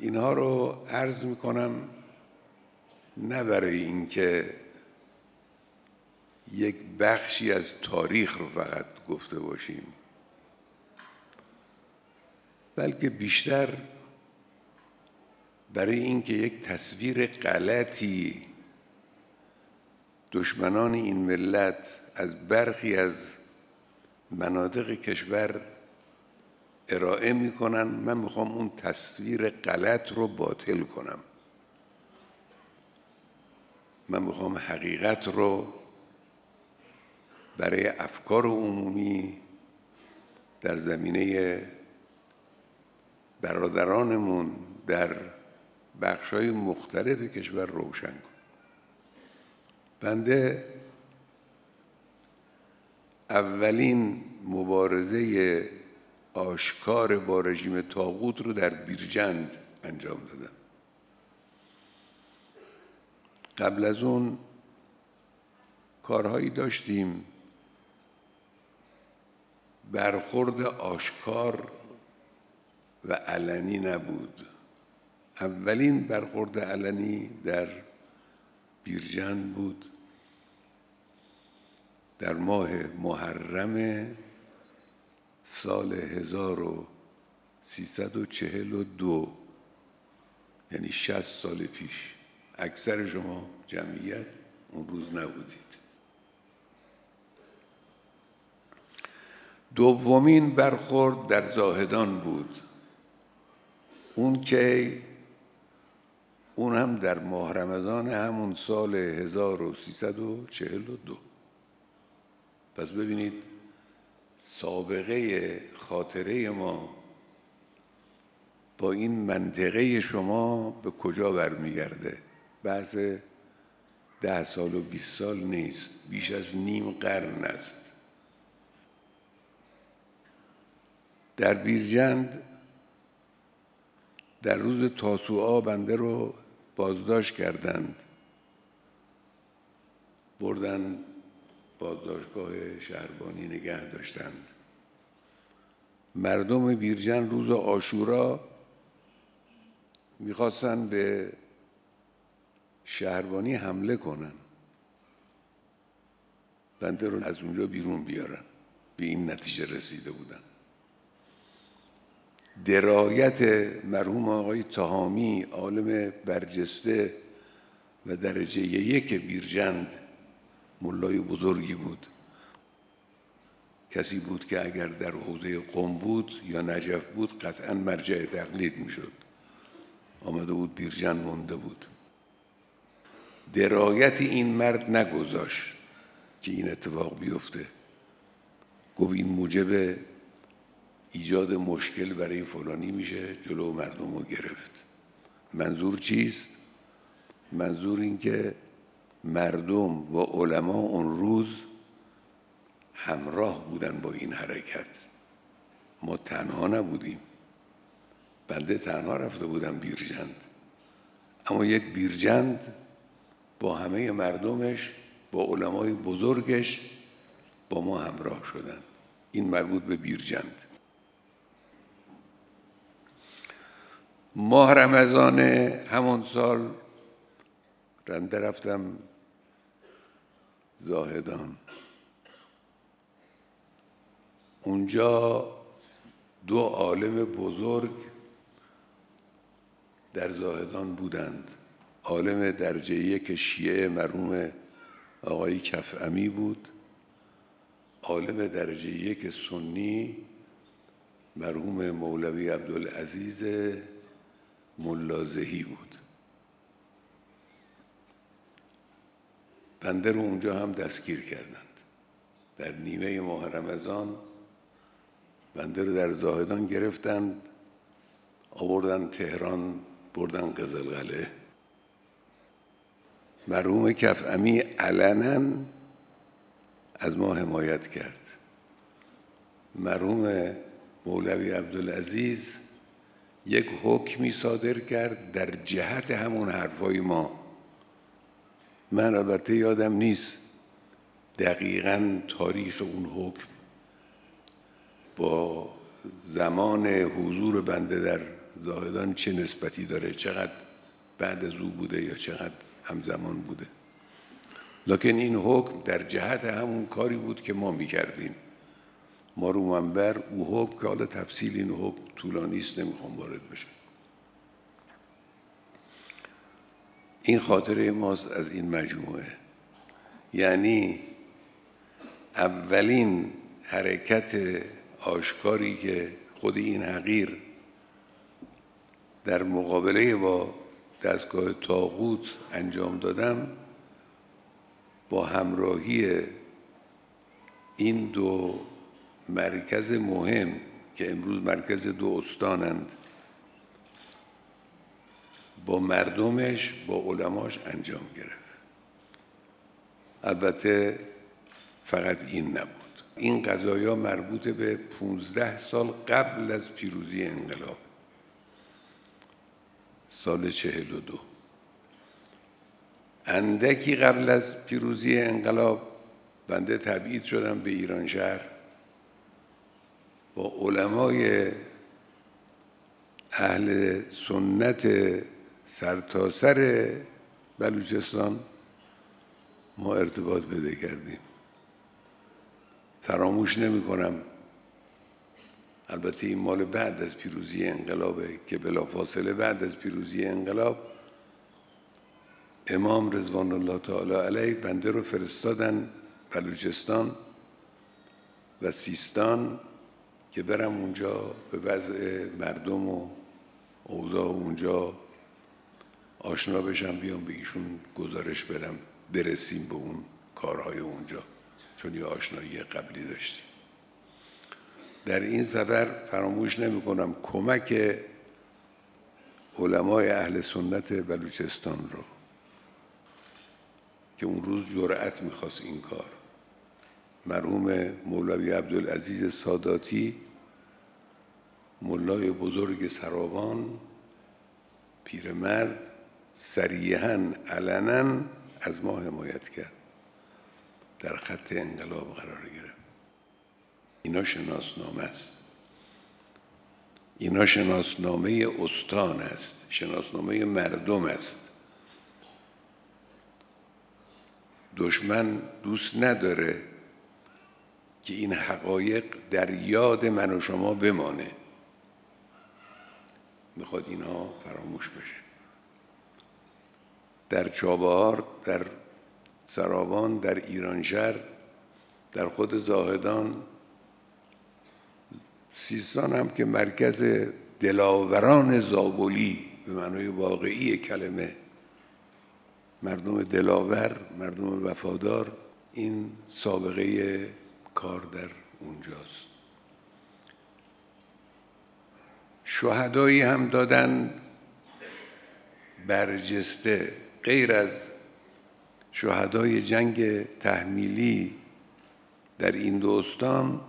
اینها رو عرض میکنم نه برای اینکه یک بخشی از تاریخ رو فقط گفته باشیم، بلکه بیشتر برای اینکه یک تصویر غلطی دشمنان این ملت از برخی از مناطق کشور ارائه میکنن، من میخوام اون تصویر غلط رو باطل کنم. من میخوام حقیقت رو برای افکار عمومی در زمینه برادرانمون در بخش‌های مختلف کشور روشن کنم. بنده اولین مبارزه آشکار با رژیم طاغوت رو در بیرجند انجام دادم. قبل از اون کارهایی داشتیم، برخورد آشکار و علنی نبود. اولین برخورد علنی در بیرجند بود در ماه محرم سال 1342، یعنی 60 سال پیش. اکثر شما جمعیت اون روز نبودید. دومین برخورد در زاهدان بود، اون هم در ماه رمضان همون سال 1342. پس ببینید سابقه خاطره ما با این منطقه شما به کجا برمیگرده. بحث 10 سال و 20 سال نیست، بیش از نیم قرن است. در بیرجند در روز تاسوعا بنده رو بازداشت کردند، بردن بازداشتگاه شهربانی نگه داشتند. مردم بیرجند روز عاشورا میخواستن به شهربانی حمله کنن، بنده رو از اونجا بیرون بیارن. به این نتیجه رسیده بودن. درایت مرحوم آقای تهامی، عالم برجسته و درجه 1 بیرجند، ملای بزرگی بود. کسی بود که اگر در حوزه قم بود یا نجف بود قطعا مرجع تقلید میشد. آمده بود بیرجند مونده بود. درایت این مرد نگذاشت که این اتفاق بیفته. گفت این موجب ایجاد مشکل برای فلانی میشه، جلو مردم رو گرفت. منظور چیست؟ منظور این که مردم و علما اون روز همراه بودن با این حرکت. ما تنها نبودیم. بنده تنها رفته بودم بیرجند، اما یک بیرجند با همه مردمش، با علمای بزرگش با ما همراه شدن. این مربوط به بیرجند. ماه رمضان همون سال رنده رفتم زاهدان. اونجا 2 عالم بزرگ در زاهدان بودند. عالم درجه 1 شیعه مرحوم آقای کفعمی بود. عالم درجه 1 سنی مرحوم مولوی عبدالعزیز ملازهی بود. بنده رو اونجا هم دستگیر کردند. در نیمه ماه رمضان بنده رو در زاهدان گرفتند، آوردن تهران، بردن قزلقلعه. مرحوم کفعمی علنا از ما حمایت کرد. مرحوم مولوی عبدالعزیز یک حکمی صادر کرد در جهت همون حرفای ما. من البته یادم نیست دقیقاً تاریخ اون حکم با زمان حضور بنده در زاهدان چه نسبتی داره، چقدر بعد از او بوده یا چقدر همزمان بوده. لکن این حکم در جهت همون کاری بود که ما میکردیم. ما رو منبر او حکم که حالا تفصیل این حکم طولانی است نمیخوام وارد بشم. این خاطره ماست از این مجموعه. یعنی اولین حرکت آشکاری که خود این حقیر در مقابله با دستگاه طاغوت انجام دادم با همراهی این دو مرکز مهم که امروز مرکز دو استانند، با مردمش، با علماش انجام گرفت. البته فقط این نبود. این قضایا مربوط به 15 سال قبل از پیروزی انقلاب، سال 42. اندکی قبل از پیروزی انقلاب بنده تبعید شدم به ایرانشهر با علمای اهل سنت سرتاسر بلوچستان ما ارتباط پیدا کردیم. فراموش نمی کنم، البته این مال بعد از پیروزی انقلابه که بلافاصله بعد از پیروزی انقلاب امام رضوان الله تعالی علیه بنده رو فرستادن بلوچستان و سیستان که برم اونجا به وضع مردم و اوضاع اونجا آشنا بشم، بیام به ایشون گزارش بدم، برسیم به اون کارهای اونجا، چون یه آشنایی قبلی داشتیم. در این سفر فراموش نمی کنم کمک علمای اهل سنت بلوچستان رو که اون روز جرأت میخواست این کار. مرحوم مولوی عبدالعزیز ساداتی، مولای بزرگ سراوان، پیرمرد، صریحاً علناً از ما حمایت کرد، در خط انقلاب قرار گرفت. اینا شناسنامه است، اینا شناسنامه استان است، شناسنامه مردم است. دشمن دوست نداره که این حقایق در یاد من و شما بمانه، میخواد اینها فراموش بشه. در چابهار، در سراوان، در ایرانشهر، در خود زاهدان، سیستان هم که مرکز دلاوران زابلی به معنای واقعی کلمه، مردم دلاور، مردم وفادار، این سابقه کار در اونجاست. شهدایی هم دادن برجسته، غیر از شهدای جنگ تحمیلی در این دو استان،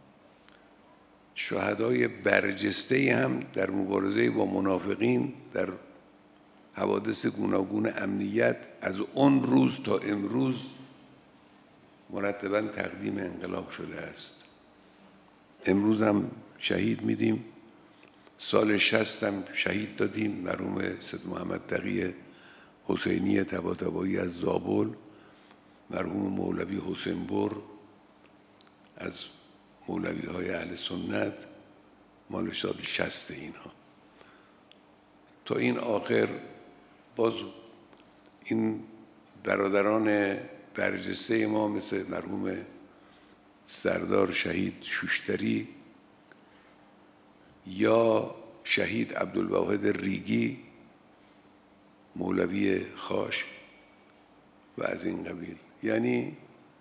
شهدای برجسته هم در مبارزه با منافقین در حوادث گوناگون امنیت از اون روز تا امروز مرتباً تقدیم انقلاب شده است. امروز هم شهید میدیم. سال 60 هم شهید دادیم مرحوم سید محمد تقی حسینی طباطبایی از زابل، مرحوم مولوی حسین بر از مولوی های اهل سنت، مال سال 60 اینها. تا این آخر باز این برادران برجسته ما مثل مرحوم سردار شهید شوشتری یا شهید عبدالواحد ریگی مولوی خاش و از این قبیل، یعنی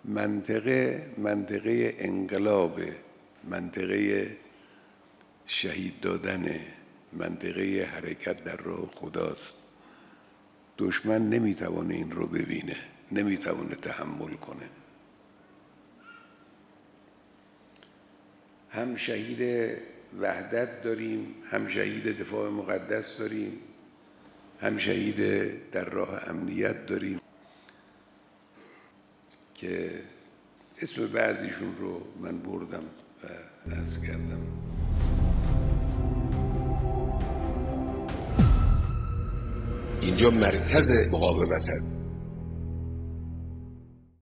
منطقه انقلاب، منطقه شهید دادن، منطقه حرکت در راه خداست. دشمن نمیتوانه این رو ببینه، نمیتوانه تحمل کنه. هم شهید وحدت داریم، هم شهید دفاع مقدس داریم، هم شهید در راه امنیت داریم که اسم بعضیشون رو من بردم و عرض کردم. اینجا مرکز مقاومت است.